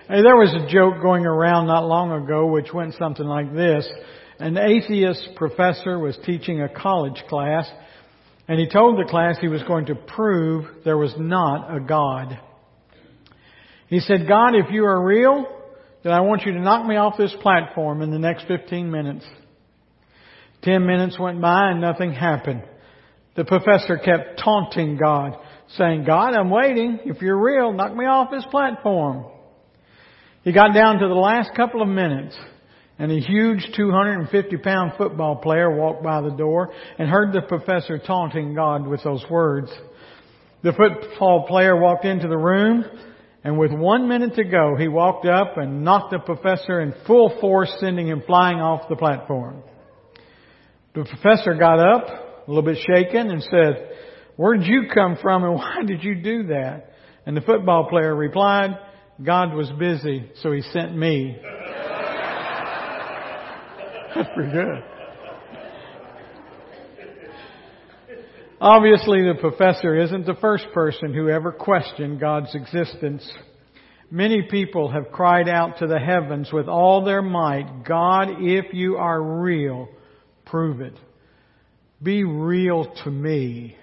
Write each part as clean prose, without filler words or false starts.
Hey, there was a joke going around not long ago which went something like this. An atheist professor was teaching a college class, and he told the class he was going to prove there was not a God. He said, "God, if you are real, then I want you to knock me off this platform in the next 15 minutes. 10 minutes went by and nothing happened. The professor kept taunting God, saying, "God, I'm waiting. If you're real, knock me off this platform." He got down to the last couple of minutes, and a huge 250-pound football player walked by the door and heard the professor taunting God with those words. The football player walked into the room, and with 1 minute to go, he walked up and knocked the professor in full force, sending him flying off the platform. The professor got up, a little bit shaken, and said, "Where did you come from and why did you do that?" And the football player replied, "God was busy, so He sent me." That's pretty good. Obviously, the professor isn't the first person who ever questioned God's existence. Many people have cried out to the heavens with all their might, "God, if you are real, prove it. Be real to me."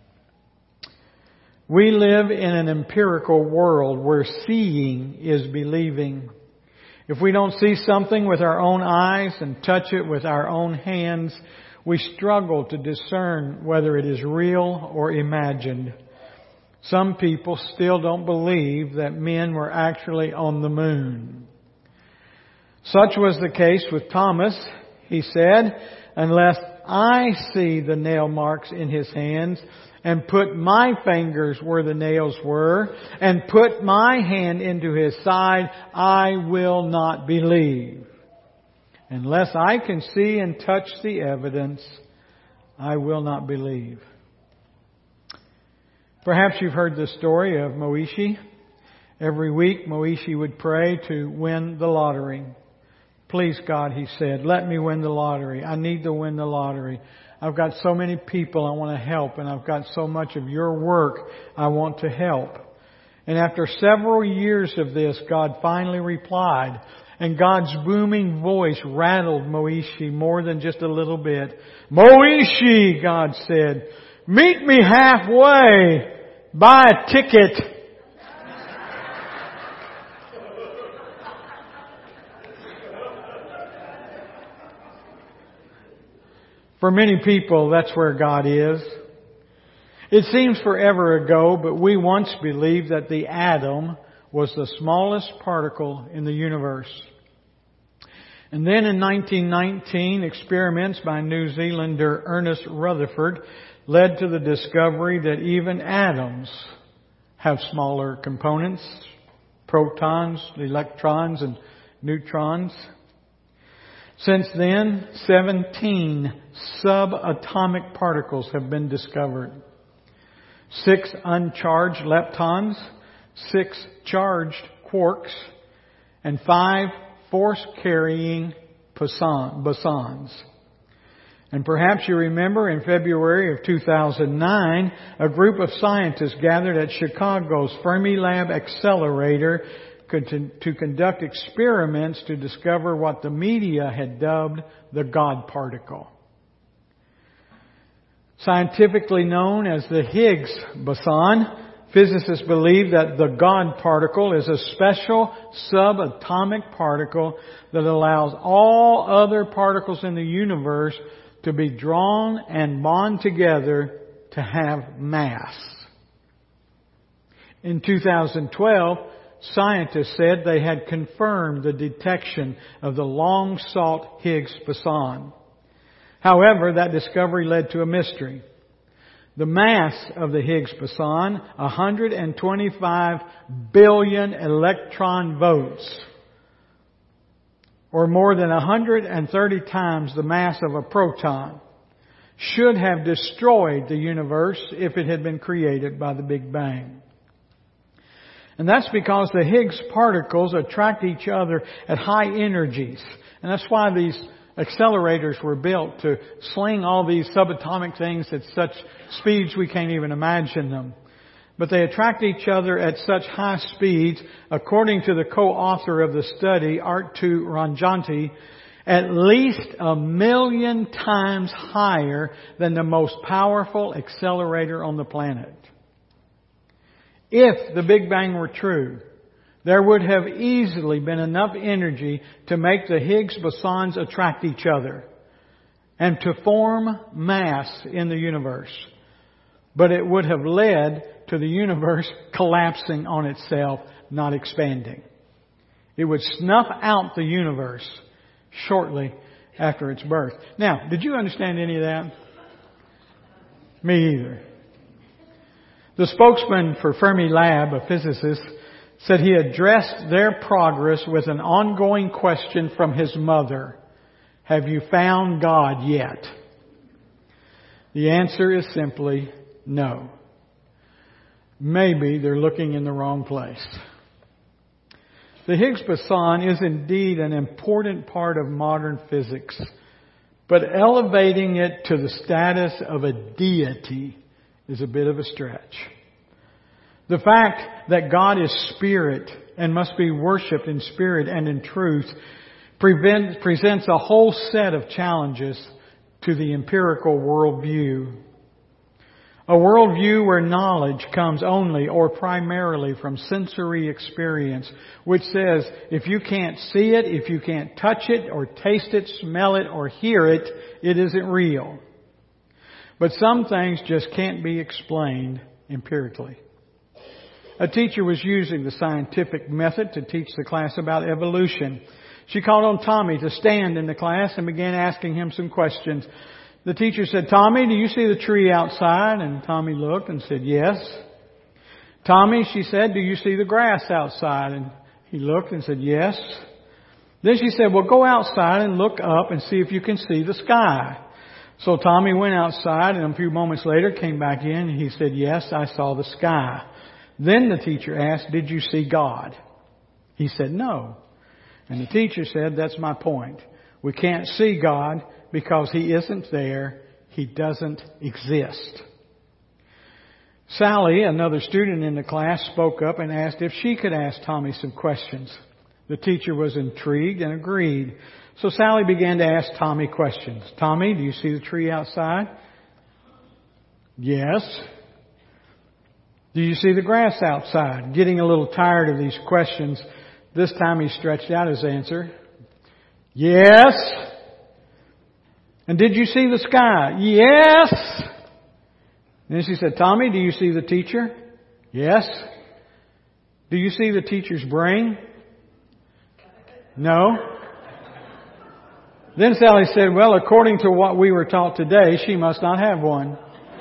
We live in an empirical world where seeing is believing. If we don't see something with our own eyes and touch it with our own hands, we struggle to discern whether it is real or imagined. Some people still don't believe that men were actually on the moon. Such was the case with Thomas. He said, "Unless I see the nail marks in his hands and put my fingers where the nails were and put my hand into his side, I will not believe. Unless I can see and touch the evidence, I will not believe." Perhaps you've heard the story of Moishi. Every week, Moishi would pray to win the lottery. "Please, God," he said, "let me win the lottery. I need to win the lottery. I've got so many people I want to help, and I've got so much of your work I want to help." And after several years of this, God finally replied, and God's booming voice rattled Moishi more than just a little bit. "Moishi," God said, "meet me halfway. Buy a ticket." For many people, that's where God is. It seems forever ago, but we once believed that the atom was the smallest particle in the universe. And then in 1919, experiments by New Zealander Ernest Rutherford led to the discovery that even atoms have smaller components: protons, electrons, and neutrons. Since then, 17 subatomic particles have been discovered. 6 uncharged leptons, 6 charged quarks, and 5 force-carrying bosons. And perhaps you remember in February of 2009, a group of scientists gathered at Chicago's Fermilab Accelerator to conduct experiments to discover what the media had dubbed the God particle. Scientifically known as the Higgs boson, physicists believe that the God particle is a special subatomic particle that allows all other particles in the universe to be drawn and bond together to have mass. In 2012, scientists said they had confirmed the detection of the long-sought Higgs boson. However, that discovery led to a mystery. The mass of the Higgs boson, 125 billion electron volts, or more than 130 times the mass of a proton, should have destroyed the universe if it had been created by the Big Bang. And that's because the Higgs particles attract each other at high energies. And that's why these accelerators were built, to sling all these subatomic things at such speeds we can't even imagine them. but they attract each other at such high speeds, according to the co-author of the study, Artu Ranjanti, at least 1 million times higher than the most powerful accelerator on the planet. If the Big Bang were true, there would have easily been enough energy to make the Higgs bosons attract each other and to form mass in the universe. But it would have led to the universe collapsing on itself, not expanding. It would snuff out the universe shortly after its birth. Now, did you understand any of that? Me either. The spokesman for Fermilab, a physicist, said he addressed their progress with an ongoing question from his mother. Have you found God yet? The answer is simply no. Maybe they're looking in the wrong place. The Higgs boson is indeed an important part of modern physics, but elevating it to the status of a deity is a bit of a stretch. The fact that God is spirit and must be worshipped in spirit and in truth presents a whole set of challenges to the empirical worldview. A worldview where knowledge comes only or primarily from sensory experience, which says if you can't see it, if you can't touch it or taste it, smell it or hear it, it isn't real. But some things just can't be explained empirically. A teacher was using the scientific method to teach the class about evolution. She called on Tommy to stand in the class and began asking him some questions. The teacher said, Tommy, do you see the tree outside? And Tommy looked and said, yes. Tommy, she said, do you see the grass outside? And he looked and said, yes. Then she said, well, go outside and look up and see if you can see the sky. So Tommy went outside and a few moments later came back in and he said, yes, I saw the sky. Then the teacher asked, did you see God? He said, no. And the teacher said, that's my point. We can't see God because He isn't there. He doesn't exist. Sally, another student in the class, spoke up and asked if she could ask Tommy some questions. The teacher was intrigued and agreed. So Sally began to ask Tommy questions. Tommy, do you see the tree outside? Yes. Do you see the grass outside? Getting a little tired of these questions, this time he stretched out his answer. Yes. And did you see the sky? Yes. And then she said, Tommy, do you see the teacher? Yes. Do you see the teacher's brain? No. Then Sally said, well, according to what we were taught today, she must not have one.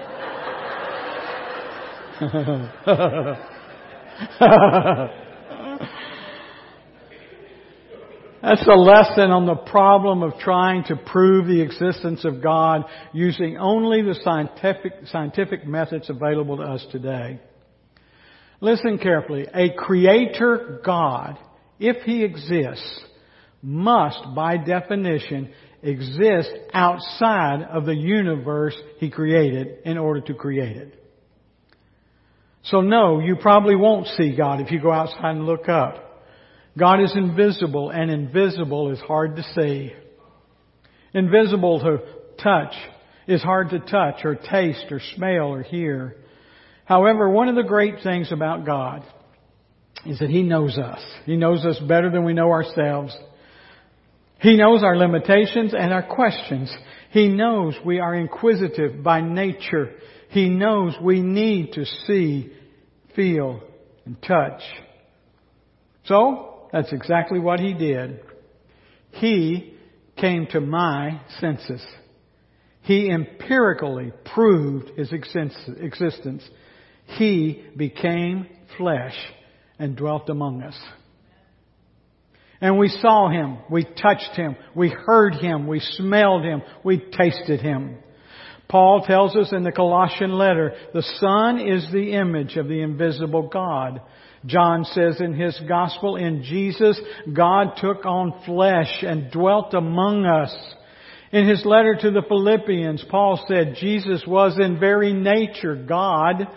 That's a lesson on the problem of trying to prove the existence of God using only the scientific methods available to us today. Listen carefully. A creator God, if He exists, must by definition exist outside of the universe He created in order to create it. So no, you probably won't see God if you go outside and look up. God is invisible, and invisible is hard to see. Invisible to touch is hard to touch or taste or smell or hear. However, one of the great things about God is that He knows us. He knows us better than we know ourselves. He knows our limitations and our questions. He knows we are inquisitive by nature. He knows we need to see, feel, and touch. So, that's exactly what He did. He came to my senses. He empirically proved His existence. He became flesh and dwelt among us. And we saw Him, we touched Him, we heard Him, we smelled Him, we tasted Him. Paul tells us in the Colossian letter, the Son is the image of the invisible God. John says in his gospel, in Jesus, God took on flesh and dwelt among us. In his letter to the Philippians, Paul said Jesus was in very nature God.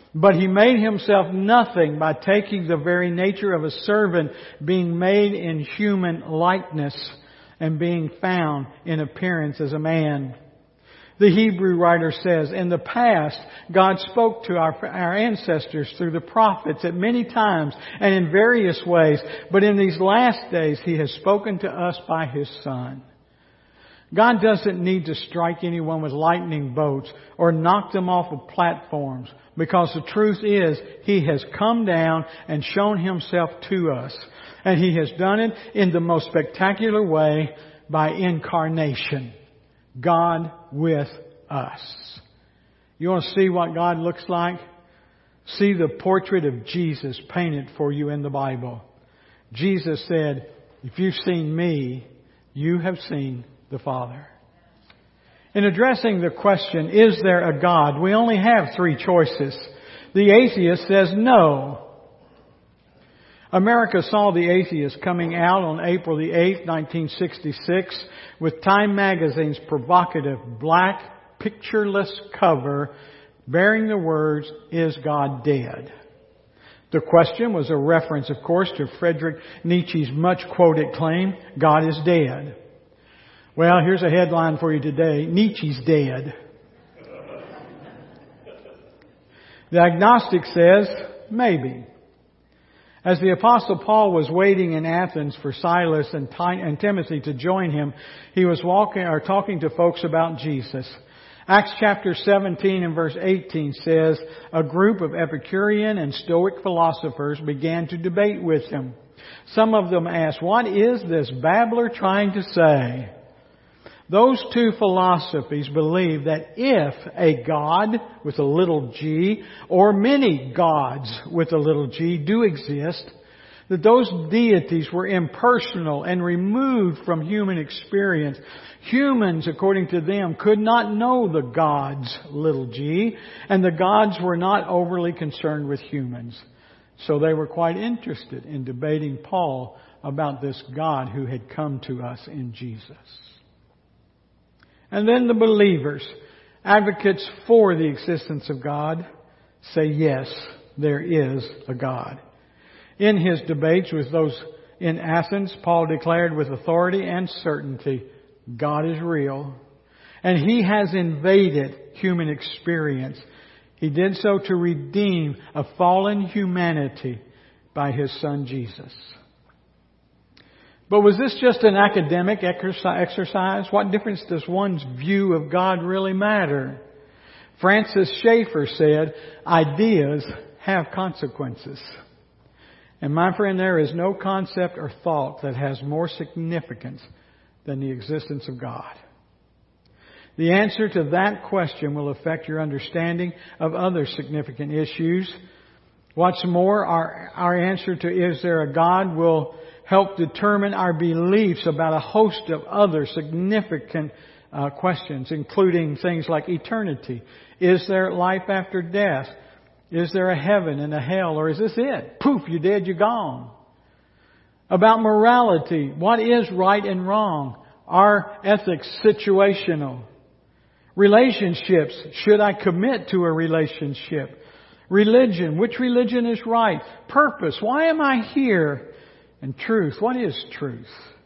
But He made Himself nothing by taking the very nature of a servant, being made in human likeness, and being found in appearance as a man. The Hebrew writer says, in the past, God spoke to our ancestors through the prophets at many times and in various ways, but in these last days He has spoken to us by His Son. God doesn't need to strike anyone with lightning bolts or knock them off of platforms, because the truth is He has come down and shown Himself to us. And He has done it in the most spectacular way by incarnation. God with us. You want to see what God looks like? See the portrait of Jesus painted for you in the Bible. Jesus said, if you've seen me, you have seen the Father. In addressing the question, is there a God? We only have three choices. The atheist says no. America saw the atheist coming out on April the 8th, 1966, with Time magazine's provocative black, pictureless cover bearing the words, "Is God dead?" The question was a reference, of course, to Friedrich Nietzsche's much-quoted claim, God is dead. Well, here's a headline for you today, Nietzsche's dead. The agnostic says, maybe. As the Apostle Paul was waiting in Athens for Silas and Timothy to join him, he was talking to folks about Jesus. Acts chapter 17 and verse 18 says, a group of Epicurean and Stoic philosophers began to debate with him. Some of them asked, what is this babbler trying to say? Those two philosophies believe that if a God with a little g or many gods with a little g do exist, that those deities were impersonal and removed from human experience. Humans, according to them, could not know the gods, little g, and the gods were not overly concerned with humans. So they were quite interested in debating Paul about this God who had come to us in Jesus. And then the believers, advocates for the existence of God, say yes, there is a God. In his debates with those in Athens, Paul declared with authority and certainty, God is real. And He has invaded human experience. He did so to redeem a fallen humanity by His Son Jesus. But was this just an academic exercise? What difference does one's view of God really matter? Francis Schaeffer said, ideas have consequences. And my friend, there is no concept or thought that has more significance than the existence of God. The answer to that question will affect your understanding of other significant issues. What's more, our answer to is there a God will help determine our beliefs about a host of other significant questions, including things like eternity. Is there life after death? Is there a heaven and a hell? Or is this it? Poof, you're dead, you're gone. About morality. What is right and wrong? Are ethics situational? Relationships. Should I commit to a relationship? Religion. Which religion is right? Purpose. Why am I here? And truth. What is truth?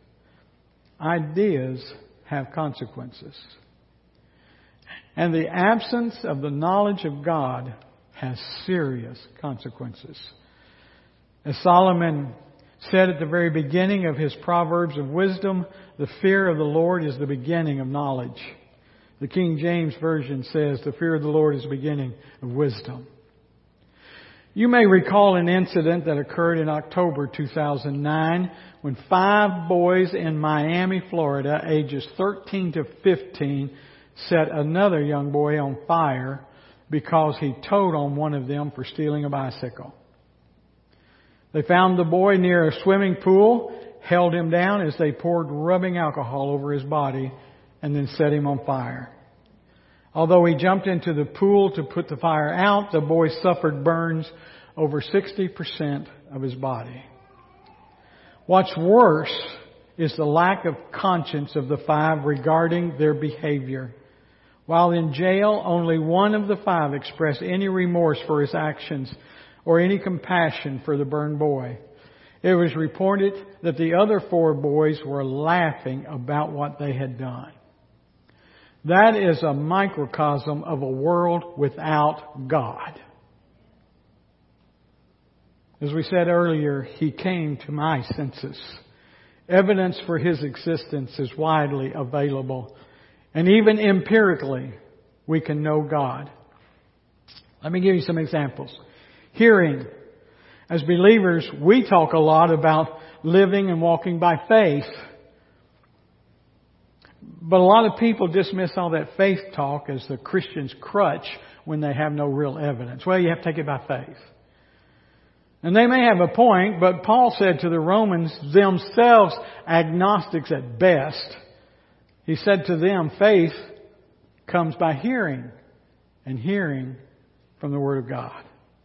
Ideas have consequences. And the absence of the knowledge of God has serious consequences. As Solomon said at the very beginning of his Proverbs of wisdom, the fear of the Lord is the beginning of knowledge. The King James Version says the fear of the Lord is the beginning of wisdom. You may recall an incident that occurred in October 2009 when 5 boys in Miami, Florida, ages 13 to 15, set another young boy on fire because he toed on one of them for stealing a bicycle. They found the boy near a swimming pool, held him down as they poured rubbing alcohol over his body, and then set him on fire. Although he jumped into the pool to put the fire out, the boy suffered burns over 60% of his body. What's worse is the lack of conscience of the 5 regarding their behavior. While in jail, only one of the 5 expressed any remorse for his actions or any compassion for the burned boy. It was reported that the other 4 boys were laughing about what they had done. That is a microcosm of a world without God. As we said earlier, He came to my senses. Evidence for His existence is widely available. And even empirically, we can know God. Let me give you some examples. Hearing. As believers, we talk a lot about living and walking by faith. But a lot of people dismiss all that faith talk as the Christian's crutch when they have no real evidence. Well, you have to take it by faith. And they may have a point, but Paul said to the Romans, themselves agnostics at best, he said to them, faith comes by hearing, and hearing from the Word of God.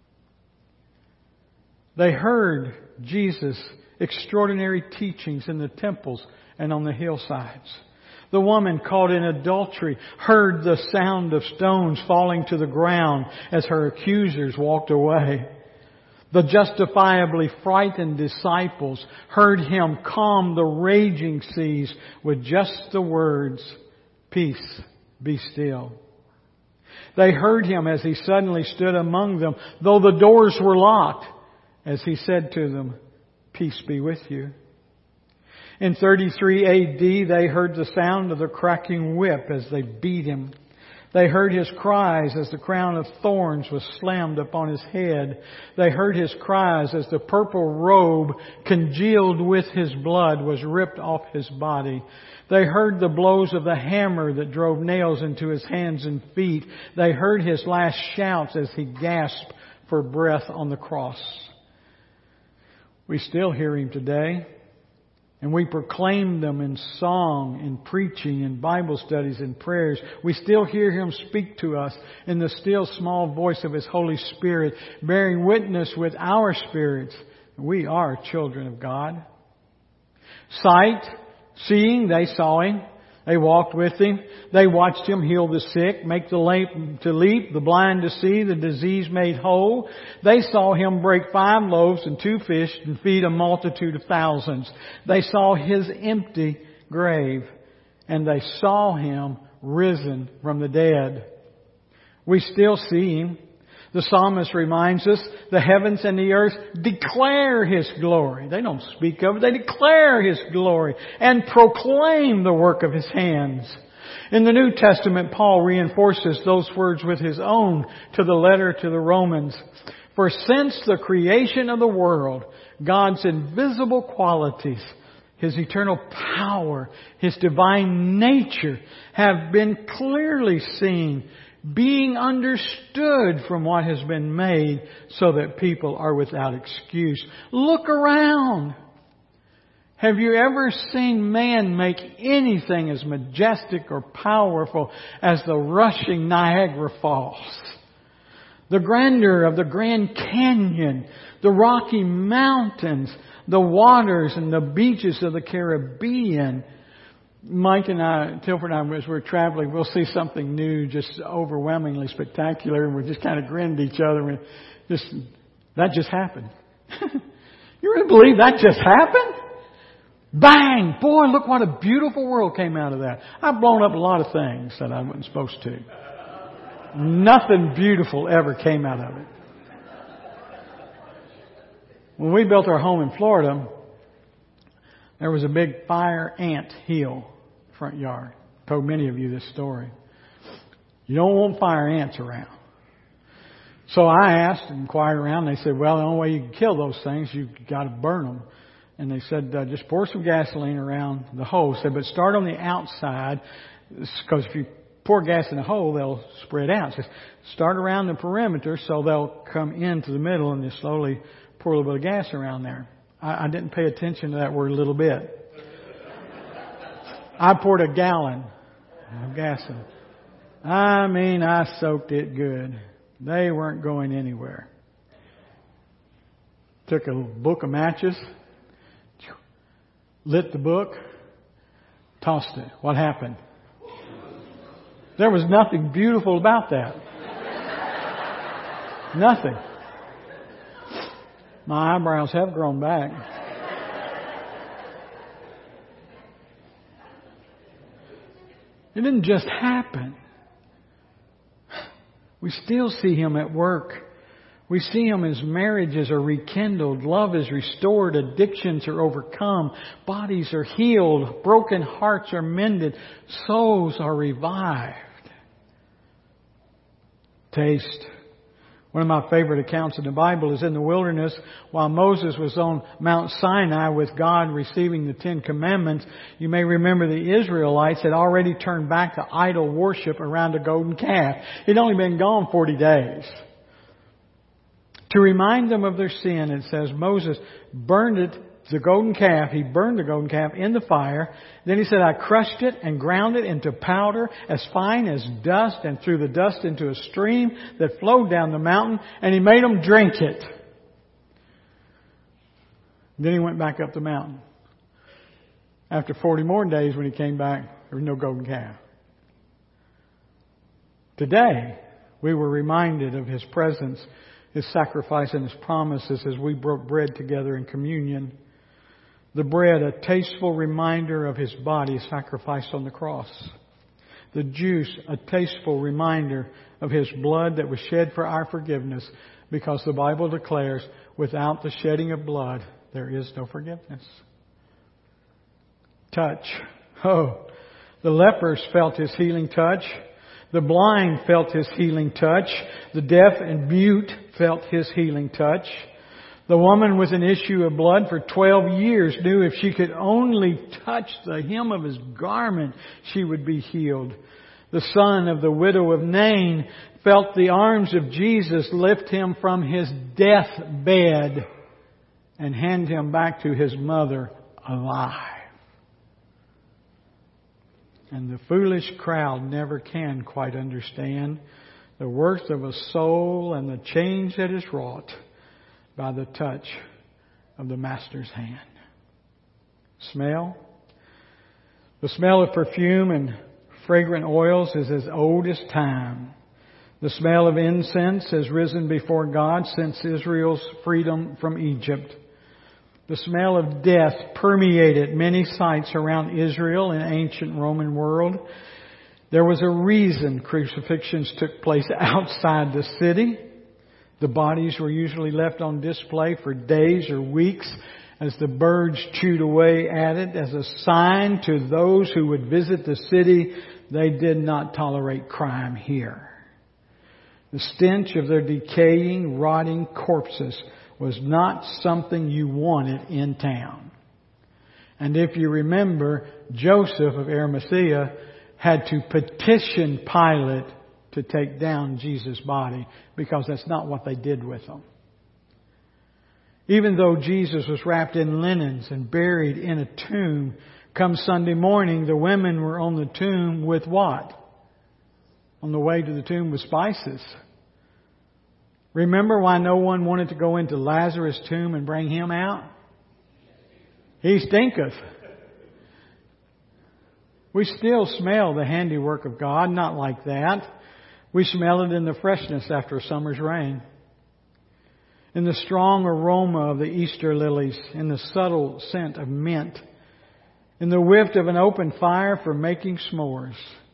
They heard Jesus' extraordinary teachings in the temples and on the hillsides. The woman caught in adultery heard the sound of stones falling to the ground as her accusers walked away. The justifiably frightened disciples heard Him calm the raging seas with just the words, "Peace, be still." They heard Him as He suddenly stood among them, though the doors were locked, as He said to them, "Peace be with you." In 33 AD, they heard the sound of the cracking whip as they beat Him. They heard His cries as the crown of thorns was slammed upon His head. They heard His cries as the purple robe congealed with His blood was ripped off His body. They heard the blows of the hammer that drove nails into His hands and feet. They heard His last shouts as He gasped for breath on the cross. We still hear Him today. And we proclaim them in song, in preaching, in Bible studies, in prayers. We still hear Him speak to us in the still small voice of His Holy Spirit, bearing witness with our spirits. We are children of God. Sight, seeing, they saw Him. They walked with Him. They watched Him heal the sick, make the lame to leap, the blind to see, the diseased made whole. They saw Him break 5 loaves and 2 fish and feed a multitude of thousands. They saw His empty grave, and they saw Him risen from the dead. We still see Him. The psalmist reminds us, the heavens and the earth declare His glory. They don't speak of it. They declare His glory and proclaim the work of His hands. In the New Testament, Paul reinforces those words with his own to the letter to the Romans. For since the creation of the world, God's invisible qualities, His eternal power, His divine nature have been clearly seen, being understood from what has been made, so that people are without excuse. Look around. Have you ever seen man make anything as majestic or powerful as the rushing Niagara Falls? The grandeur of the Grand Canyon, the Rocky Mountains, the waters and the beaches of the Caribbean. Mike and I, Tilford and I, as we're traveling, we'll see something new, just overwhelmingly spectacular, and we just kind of grin at each other. And that just happened. You really believe that just happened? Bang! Boy, look what a beautiful world came out of that. I've blown up a lot of things that I wasn't supposed to. Nothing beautiful ever came out of it. When we built our home in Florida, there was a big fire ant hill front yard. I told many of you this story. You don't want fire ants around. So I asked and inquired around. They said, well, the only way you can kill those things, you've got to burn them. And they said, just pour some gasoline around the hole. Said, but start on the outside, because if you pour gas in the hole, they'll spread out. Said, start around the perimeter so they'll come into the middle, and just slowly pour a little bit of gas around there. I didn't pay attention to that word a little bit. I poured a gallon of gas in. I soaked it good. They weren't going anywhere. Took a book of matches, lit the book, tossed it. What happened? There was nothing beautiful about that. Nothing. My eyebrows have grown back. It didn't just happen. We still see Him at work. We see Him as marriages are rekindled, love is restored, addictions are overcome, bodies are healed, broken hearts are mended, souls are revived. Taste. One of my favorite accounts in the Bible is in the wilderness while Moses was on Mount Sinai with God receiving the Ten Commandments. You may remember the Israelites had already turned back to idol worship around a golden calf. He'd only been gone 40 days. To remind them of their sin, it says Moses burned the golden calf. He burned the golden calf in the fire. Then he said, I crushed it and ground it into powder as fine as dust and threw the dust into a stream that flowed down the mountain, and he made them drink it. Then he went back up the mountain. After 40 more days when he came back, there was no golden calf. Today, we were reminded of His presence, His sacrifice, and His promises as we broke bread together in communion. The bread, a tasteful reminder of His body sacrificed on the cross. The juice, a tasteful reminder of His blood that was shed for our forgiveness, because the Bible declares, without the shedding of blood, there is no forgiveness. Touch. Oh, the lepers felt His healing touch. The blind felt His healing touch. The deaf and mute felt His healing touch. The woman with an issue of blood for 12 years knew if she could only touch the hem of His garment, she would be healed. The son of the widow of Nain felt the arms of Jesus lift him from his deathbed and hand him back to his mother alive. And the foolish crowd never can quite understand the worth of a soul and the change that is wrought by the touch of the Master's hand. Smell. The smell of perfume and fragrant oils is as old as time. The smell of incense has risen before God since Israel's freedom from Egypt. The smell of death permeated many sites around Israel and ancient Roman world. There was a reason crucifixions took place outside the city. The bodies were usually left on display for days or weeks as the birds chewed away at it as a sign to those who would visit the city they did not tolerate crime here. The stench of their decaying, rotting corpses was not something you wanted in town. And if you remember, Joseph of Arimathea had to petition Pilate to take down Jesus' body because that's not what they did with him. Even though Jesus was wrapped in linens and buried in a tomb, come Sunday morning, the women were on the tomb with what? On the way to the tomb with spices. Remember why no one wanted to go into Lazarus' tomb and bring him out? He stinketh. We still smell the handiwork of God, not like that. We smell it in the freshness after a summer's rain, in the strong aroma of the Easter lilies, in the subtle scent of mint, in the whiff of an open fire for making s'mores.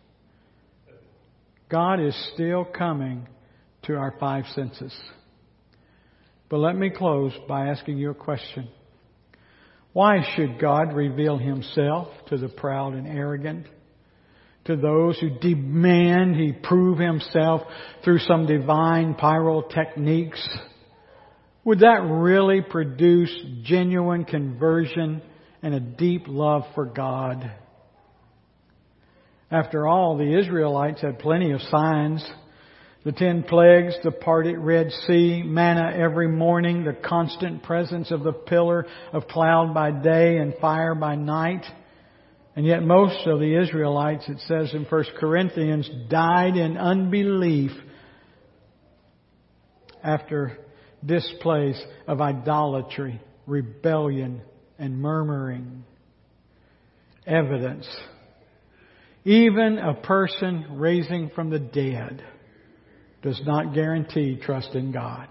God is still coming to our five senses. But let me close by asking you a question. Why should God reveal Himself to the proud and arrogant? To those who demand He prove Himself through some divine pyrotechniques? Would that really produce genuine conversion and a deep love for God? After all, the Israelites had plenty of signs. The 10 plagues, the parted Red Sea, manna every morning, the constant presence of the pillar of cloud by day and fire by night. And yet most of the Israelites, it says in 1 Corinthians, died in unbelief after displays of idolatry, rebellion, and murmuring. Evidence. Even a person raising from the dead does not guarantee trust in God.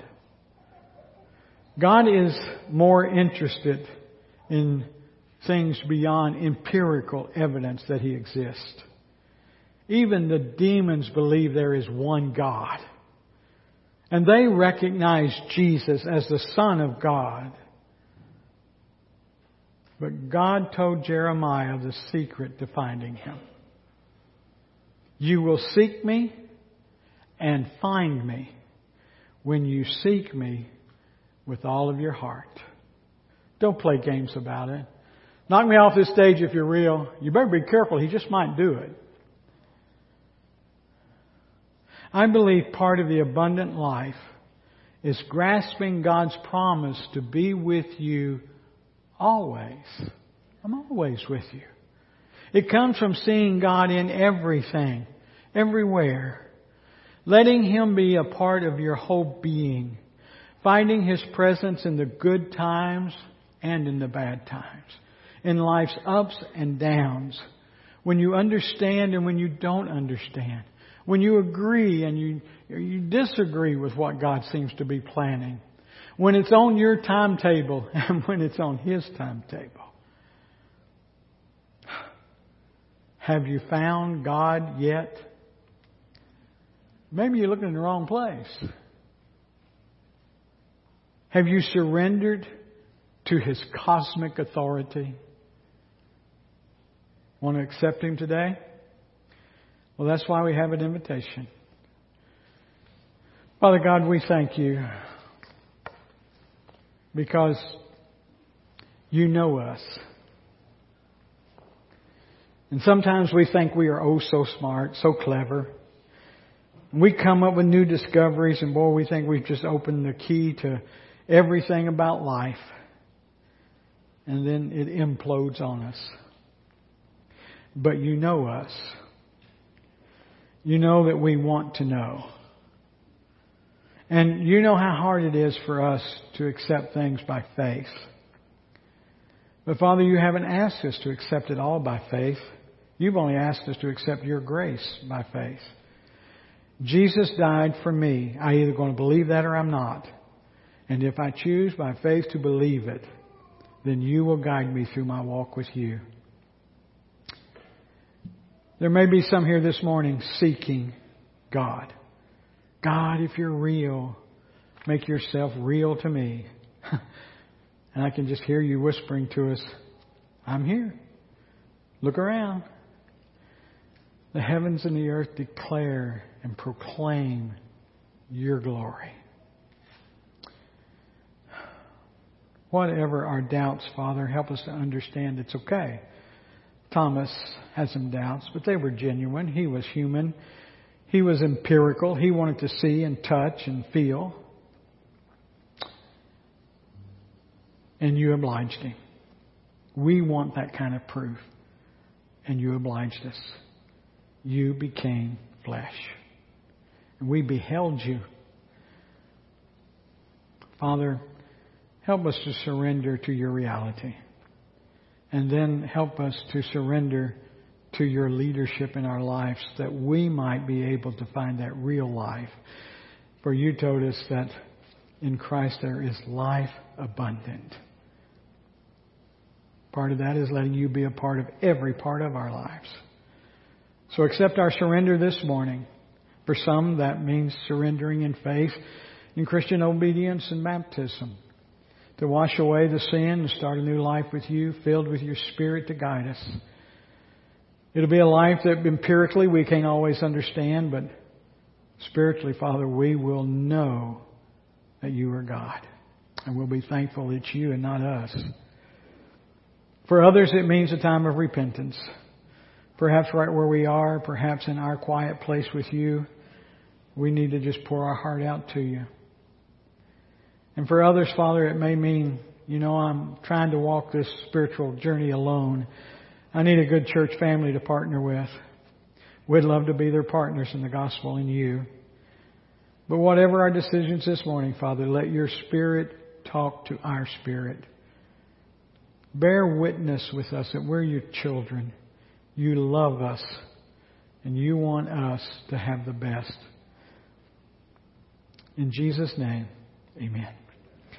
God is more interested in things beyond empirical evidence that He exists. Even the demons believe there is one God. And they recognize Jesus as the Son of God. But God told Jeremiah the secret to finding Him. You will seek me and find me when you seek me with all of your heart. Don't play games about it. Knock me off this stage if you're real. You better be careful. He just might do it. I believe part of the abundant life is grasping God's promise to be with you always. I'm always with you. It comes from seeing God in everything, everywhere. Letting Him be a part of your whole being. Finding His presence in the good times and in the bad times. In life's ups and downs. When you understand and when you don't understand. When you agree and you disagree with what God seems to be planning. When it's on your timetable and when it's on His timetable. Have you found God yet? Maybe you're looking in the wrong place. Have you surrendered to His cosmic authority? Want to accept Him today? Well, that's why we have an invitation. Father God, we thank You because You know us. And sometimes we think we are oh so smart, so clever. And we come up with new discoveries and boy, we think we've just opened the key to everything about life. And then it implodes on us. But You know us. You know that we want to know. And You know how hard it is for us to accept things by faith. But Father, You haven't asked us to accept it all by faith. You've only asked us to accept Your grace by faith. Jesus died for me. I'm either going to believe that or I'm not. And if I choose by faith to believe it, then You will guide me through my walk with You. There may be some here this morning seeking God. God, if You're real, make Yourself real to me. And I can just hear You whispering to us, I'm here. Look around. The heavens and the earth declare and proclaim Your glory. Whatever our doubts, Father, help us to understand it's okay. Thomas had some doubts, but they were genuine. He was human. He was empirical. He wanted to see and touch and feel. And You obliged him. We want that kind of proof. And You obliged us. You became flesh. And we beheld You. Father, help us to surrender to Your reality. And then help us to surrender to Your leadership in our lives that we might be able to find that real life. For You told us that in Christ there is life abundant. Part of that is letting You be a part of every part of our lives. So accept our surrender this morning. For some, that means surrendering in faith, in Christian obedience and baptism. To wash away the sin and start a new life with You, filled with Your Spirit to guide us. It'll be a life that empirically we can't always understand, but spiritually, Father, we will know that You are God. And we'll be thankful it's You and not us. For others, it means a time of repentance. Perhaps right where we are, perhaps in our quiet place with You, we need to just pour our heart out to You. And for others, Father, it may mean, I'm trying to walk this spiritual journey alone. I need a good church family to partner with. We'd love to be their partners in the gospel in You. But whatever our decisions this morning, Father, let Your Spirit talk to our spirit. Bear witness with us that we're Your children. You love us And you want us to have the best. In Jesus' name, amen.